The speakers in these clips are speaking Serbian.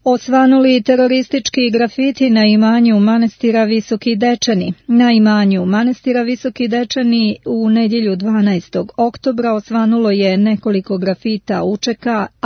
Osvanuli teroristički grafiti na imanju manastira Visoki Dečani. Na imanju manastira Visoki Dečani u nedjelju 12. oktobra osvanulo je nekoliko grafita UČK,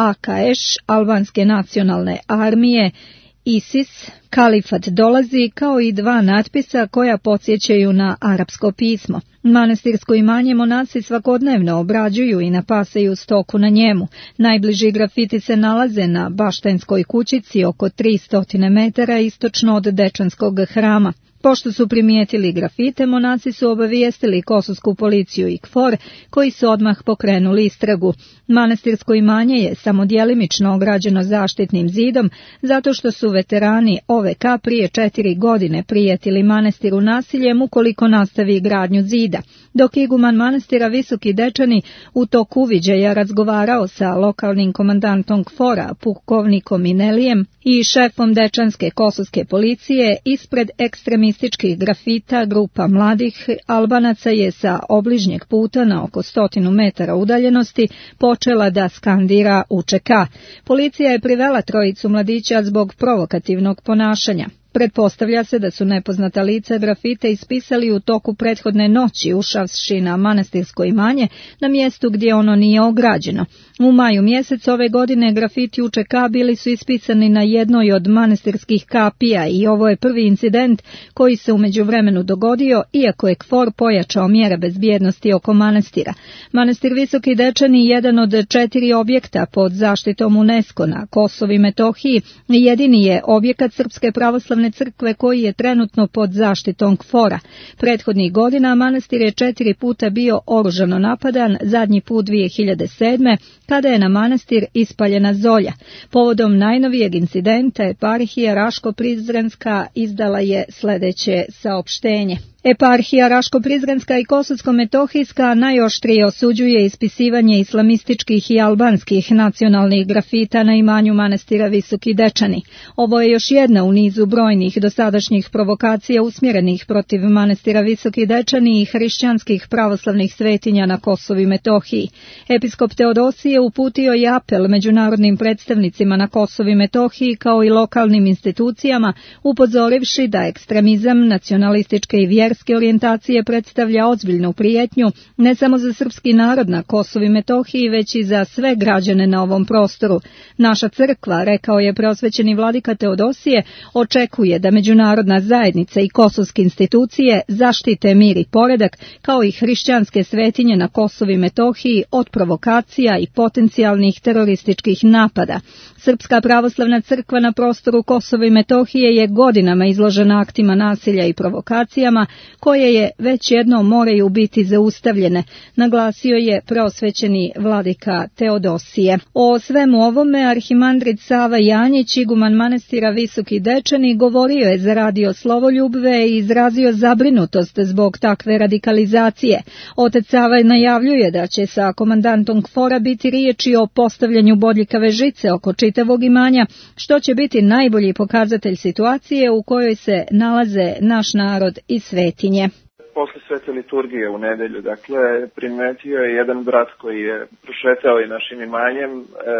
AKŠ, Albanske nacionalne armije, ISIS, Kalifat dolazi, kao i dva natpisa koja podsjećaju na arapsko pismo. Manastirsko imanje monasi svakodnevno obrađuju i napasaju stoku na njemu. Najbliži grafiti se nalaze na Baštenskoj kućici oko 300 metara istočno od Dečanskog hrama. Pošto su primijetili grafite, monasi su obavijestili kosovsku policiju i KFOR, koji su odmah pokrenuli istragu. Manastirsko imanje je samo djelimično ograđeno zaštitnim zidom, zato što su veterani OVK prije 4 godine prijetili manastiru nasiljem ukoliko nastavi gradnju zida. Dok iguman manastira Visoki Dečani u toku uviđaja razgovarao sa lokalnim komandantom KFOR-a, pukovnikom Inelijem, i šefom Dečanske kosovske policije, ispred ekstremističkih grafita grupa mladih Albanaca je sa obližnjeg puta na oko 100 metara udaljenosti počela da skandira UČK. Policija je privela trojicu mladića zbog provokativnog ponašanja. Pretpostavlja se da su nepoznata lica grafite ispisali u toku prethodne noći ušavši na manastirsko imanje na mjestu gdje ono nije ograđeno. U maju mjesec ove godine grafiti UČK bili su ispisani na jednoj od manastirskih kapija i ovo je prvi incident koji se u međuvremenu dogodio, iako je KFOR pojačao mjere bezbjednosti oko manastira. Manastir Visoki Dečani, jedan od 4 objekta pod zaštitom UNESCO na Kosovu i Metohiji, jedini je objekat Srpske pravoslavne crkve koji je trenutno pod zaštitom KFOR-a. Prethodnih godina manastir je 4 puta bio oružano napadan, zadnji put 2007. kada je na manastir ispaljena zolja. Povodom najnovijeg incidenta eparhija Raško-Prizrenska izdala je sljedeće saopštenje. Eparhija Raško-Prizrenska i Kosovsko-Metohijska najoštrije osuđuje ispisivanje islamističkih i albanskih nacionalnih grafita na imanju manastira Visoki Dečani. Ovo je još jedna u nizu brojnih dosadašnjih provokacija usmjerenih protiv manastira Visoki Dečani i hrišćanskih pravoslavnih svetinja na Kosovu i Metohiji. Episkop Teodosije uputio je apel međunarodnim predstavnicima na Kosovu i Metohiji kao i lokalnim institucijama, upozorivši da ekstremizam, nacionalističke i vjerske orijentacije predstavlja ozbiljnu prijetnju ne samo za srpski narod na Kosovu i Metohiji, već i za sve građane na ovom prostoru. Naša crkva, rekao je preosvećeni vladika Teodosije, očekuje da međunarodna zajednica i kosovske institucije zaštite mir i poredak, kao i hrišćanske svetinje na Kosovu i Metohiji od provokacija i potencijalnih terorističkih napada. Srpska pravoslavna crkva na prostoru Kosova i Metohije je godinama izložena aktima nasilja i provokacijama, koje je već jednom moraju biti zaustavljene, naglasio je preosvećeni vladika Teodosije. O svemu ovome arhimandrit Sava Janjić, iguman manastira Visoki Dečani, govorio je za radio Slovoljubve i izrazio zabrinutost zbog takve radikalizacije. Otac Sava najavljuje da će sa komandantom KFOR-a biti riječi o postavljanju bodljikave žice oko čitavog imanja, što će biti najbolji pokazatelj situacije u kojoj se nalaze naš narod i svetinje. Posle svete liturgije u nedelju, dakle, primetio je jedan brat koji je prošetao i našim imanjem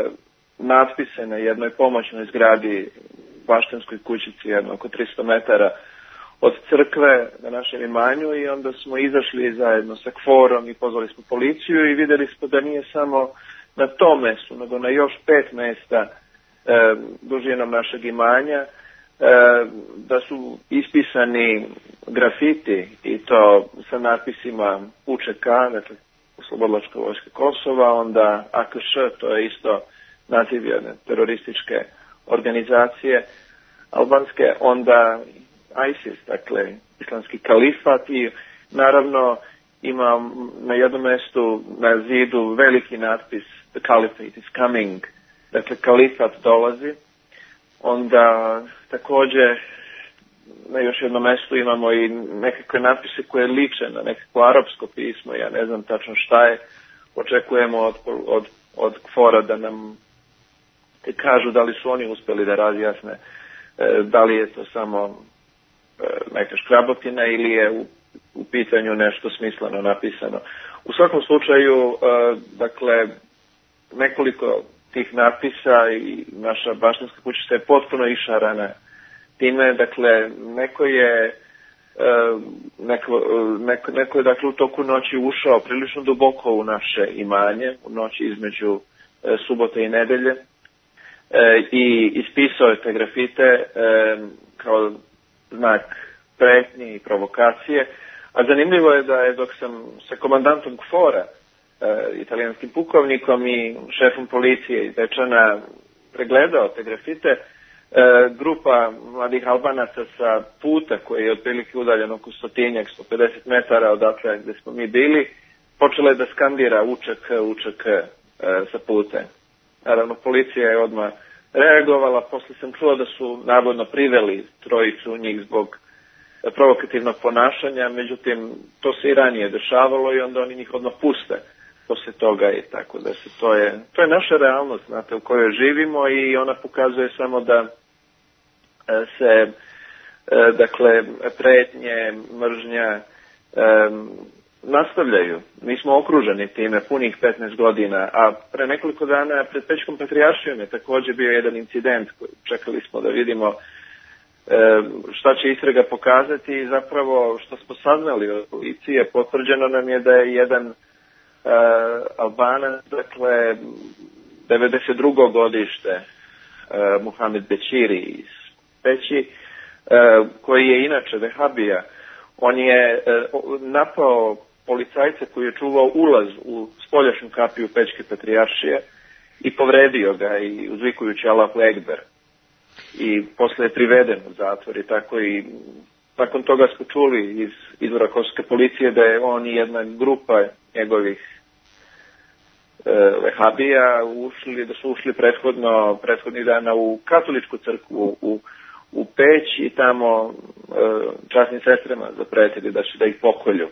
natpise na jednoj pomoćnoj zgradi Baštenskoj kućici, jedno oko 300 metara od crkve na našem imanju, i onda smo izašli zajedno sa KFOR-om i pozvali smo policiju i vidjeli smo da nije samo na tom mjestu, nego na još 5 mjesta dužinom našeg imanja, da su ispisani grafiti i to sa natpisima UČK, dakle Oslobodilačka vojska Kosova, onda AKŠ, to je isto naziv jedne terorističke organizacije albanske, onda ISIS, dakle islamski kalifat, i naravno ima na jednom mjestu na zidu veliki natpis The Caliphate is coming, dakle kalifat dolazi. Onda također na još jednom mjestu imamo i nekakve natpise koje liče na nekakvo arapsko pismo, ja ne znam tačno šta je. Očekujemo od KFOR-a da nam kažu da li su oni uspjeli da razjasne da li je to samo neka škrabotina ili je u pitanju nešto smisleno napisano. U svakom slučaju, dakle, nekoliko tih natpisa i naša baštinska kućica je potpuno išarana time. Dakle, neko je dakle u toku noći ušao prilično duboko u naše imanje, u noći između subote i nedelje, i ispisao je te grafite kao znak pretnje i provokacije. A zanimljivo je da je dok sam sa komandantom KFOR-a, italijanskim pukovnikom i šefom policije iz Dečana pregledao te grafite, grupa mladih Albanaca sa puta koji je otprilike udaljen oko 100-150 metara odatle gde smo mi bili, počela je da skandira učak sa puta. Naravno, policija je odmah reagovala, posle sam čuo da su navodno priveli trojicu njih zbog provokativnog ponašanja, međutim, to se i ranije dešavalo i onda oni njih odmah puste posle toga i tako da se to je naša realnost, znate, u kojoj živimo i ona pokazuje samo da se, dakle, pretnje, mržnja nastavljaju. Mi smo okruženi time punih 15 godina, a pre nekoliko dana pred Pećkom patrijaršijom je također bio jedan incident koji čekali smo da vidimo šta će istraga pokazati i zapravo što smo saznali od policije, potvrđeno nam je da je jedan Albanac, dakle 92. godište, Muhamed Bećiri iz Peći, koji je inače vehabija, on je napao policajca koji je čuvao ulaz u spoljašnju kapiju Pećke patrijaršije i povredio ga i uzvikujući Allahu Ekber. I posle je priveden u zatvor i tako i nakon toga smo čuli iz izvora kosovske policije da je on i jedna grupa njegovih vehabija da su ušli prethodnih dana u katoličku crkvu u Peć i tamo časnim sestrama zapretili da će da ih pokolju.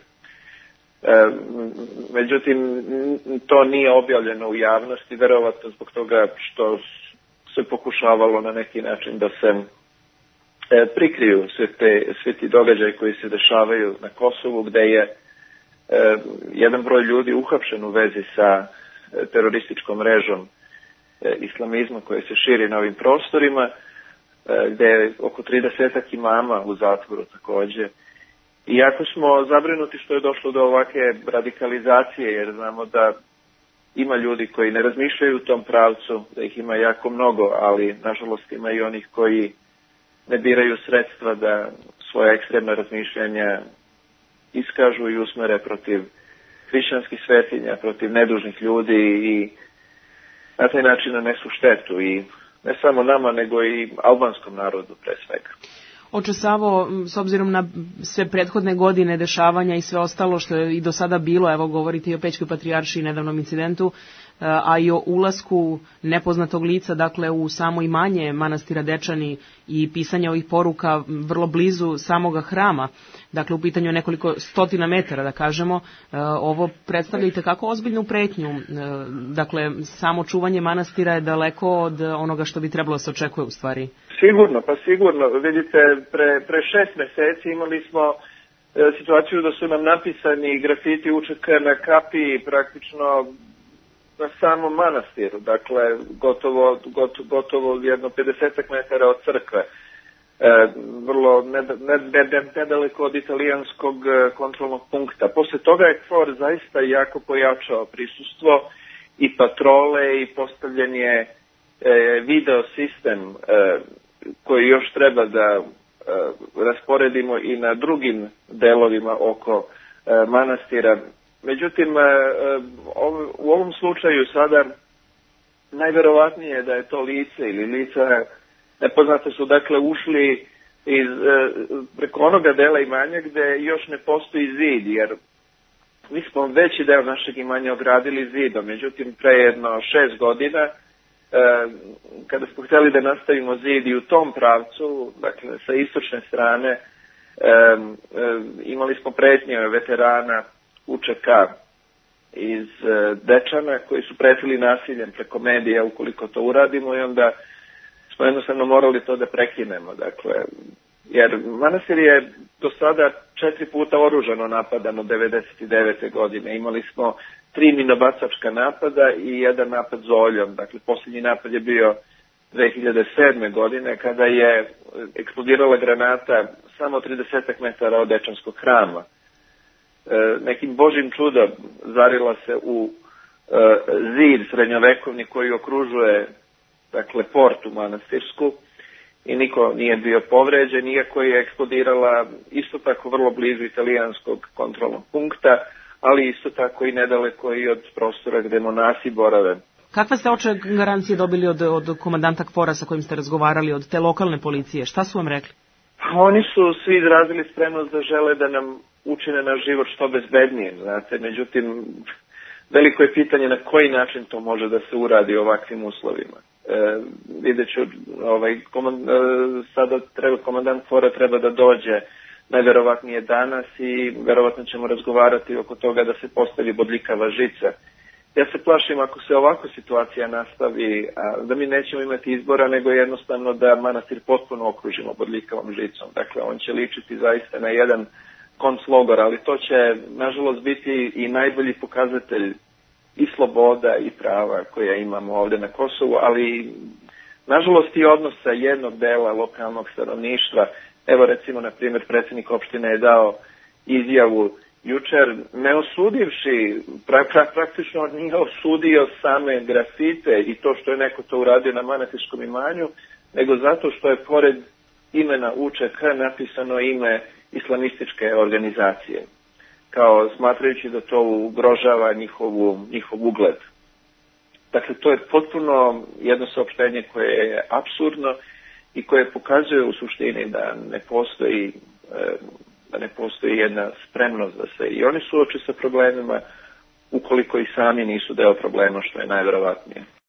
Međutim, to nije objavljeno u javnosti, verovatno zbog toga što se pokušavalo na neki način da se prikriju sve ti događaji koji se dešavaju na Kosovu, gde je jedan broj ljudi uhapšen u vezi sa terorističkom mrežom islamizma koji se širi na ovim prostorima, gde je oko 30 imama u zatvoru takođe. Iako smo zabrinuti što je došlo do ovakve radikalizacije, jer znamo da ima ljudi koji ne razmišljaju u tom pravcu, da ih ima jako mnogo, ali nažalost ima i onih koji ne biraju sredstva da svoje ekstremne razmišljanja iskažu i usmere protiv hrišćanskih svetinja, protiv nedužnih ljudi i na taj način nanesu štetu i ne samo nama, nego i albanskom narodu pre svega. Oče Savo, s obzirom na sve prethodne godine dešavanja i sve ostalo što je i do sada bilo, evo govorite i o Pećkoj patrijaršiji, nedavnom incidentu, a i o ulasku nepoznatog lica, dakle u samo imanje manastira Dečani i pisanje ovih poruka vrlo blizu samoga hrama, dakle u pitanju nekoliko stotina metara, da kažemo, ovo predstavlja i tekako ozbiljnu pretnju, dakle samo čuvanje manastira je daleko od onoga što bi trebalo se očekuje u stvari. Sigurno, vidite, pre 6 meseci imali smo situaciju da su nam napisani grafiti učaka na kapiji praktično na samom manastiru, dakle gotovo jedno 50 metara od crkve, vrlo nedaleko od italijanskog kontrolnog punkta. Posle toga je KFOR zaista jako pojačao prisustvo i patrole i postavljen je video sistem koji još treba da rasporedimo i na drugim delovima oko manastira. Međutim, u ovom slučaju sada najverovatnije je da je to lice ili lica nepoznate su dakle ušli preko onoga dela imanja gde još ne postoji zid, jer mi smo veći deo našeg imanja ogradili zidom, međutim pre jedno 6 godina kada smo htjeli da nastavimo zid i u tom pravcu, dakle sa istočne strane, imali smo pretnje veterana UČK iz Dečana koji su pretili nasiljem preko medija ukoliko to uradimo i onda smo jednostavno morali to da prekinemo. Dakle, Jer manastir je do sada 4 puta oružano napadan od 99. godine. Imali smo 3 minobacačka napada i 1 napad zoljom. Dakle, posljednji napad je bio 2007. godine kada je eksplodirala granata samo 30 metara od Dečanskog hrama. Nekim božjim čudom zarila se u zid srednjovekovni koji okružuje, dakle, portu manastirsku i niko nije bio povređen, iako je eksplodirala isto tako vrlo blizu italijanskog kontrolnog punkta, ali isto tako i nedaleko i od prostora gde monasi borave. Kakve ste oče garancije dobili od komandanta KFOR-a sa kojim ste razgovarali, od te lokalne policije? Šta su vam rekli? Oni su svi izrazili spremnost da žele da nam učine naš život što bezbednije, znate, međutim, veliko je pitanje na koji način to može da se uradi u ovakvim uslovima. Vidjet ću, sada komandant KFOR-a treba da dođe najverovatnije danas i verovatno ćemo razgovarati oko toga da se postavi bodljikava žica. Ja se plašim ako se ovako situacija nastavi, da mi nećemo imati izbora, nego jednostavno da manastir potpuno okružimo bodljikavom žicom. Dakle, on će ličiti zaista na jedan konclogor, ali to će, nažalost, biti i najbolji pokazatelj i sloboda i prava koja imamo ovde na Kosovu, ali, nažalost, i odnosa jednog dela lokalnog stanovništva. Evo, recimo, na primjer, predsjednik opštine je dao izjavu jučer, ne osudivši, praktično nije osudio same grafite i to što je neko to uradio na manastirskom imanju, nego zato što je pored imena UČK napisano ime islamističke organizacije, kao smatrajući da to ugrožava njihov ugled. Dakle, to je potpuno jedno saopštenje koje je apsurdno i koje pokazuje u suštini da ne postoji jedna spremnost da se i oni suoče sa problemima ukoliko i sami nisu deo problema, što je najverovatnije.